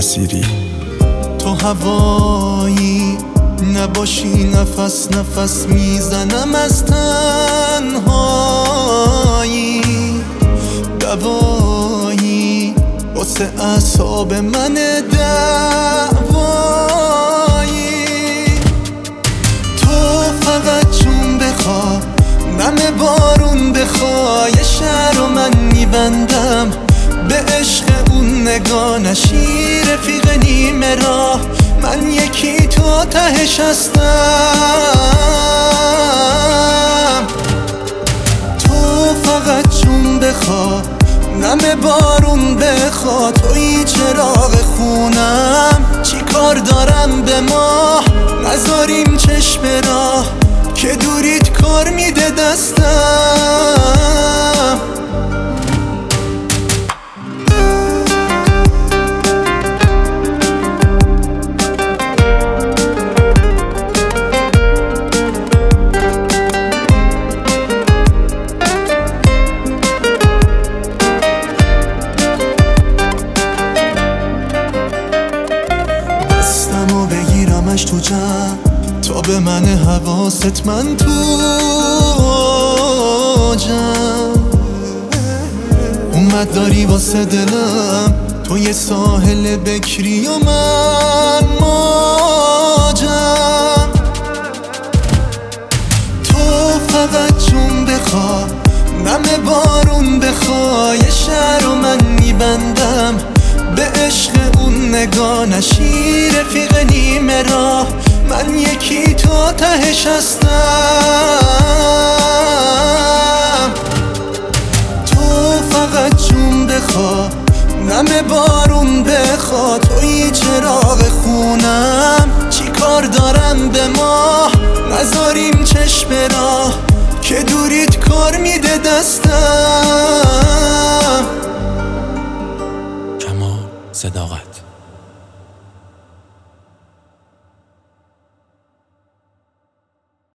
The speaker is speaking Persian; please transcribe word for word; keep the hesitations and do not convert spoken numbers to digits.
مسیری. تو هوایی نباشی نفس نفس میزنم از تنهایی، دوایی واسه اعصاب من دعوایی. تو فقط جون بخوا نم بارون بخوا، یه شهر رو من میبندم به عشق اون نگانشی رفیق نیمه راه. من یکی تو تهش هستم، تو فقط جون بخوا نم بارون بخوا. توی چراغ خونم چی کار دارم به ما، نذاریم چشم راه که دوریت کار میده دستم. دستمو بگیرمش تو جمع تا به من حواست من تو جمع. اومد داری واسه دلم تو یه ساحل بکری و من موجم. تو فقط جون بخوا نم بارون بخوا، یه شهر رو من میبندم به عشق اون نگانشی رفیق نیمه راه. من یکی تو تهش هستم، تو فقط جون بخوا نم بارون بخوا. توی چراغ خونم چی کار دارم به ما، نذاریم چشم راه که دوریت کار میده دستم. کمال صداقت.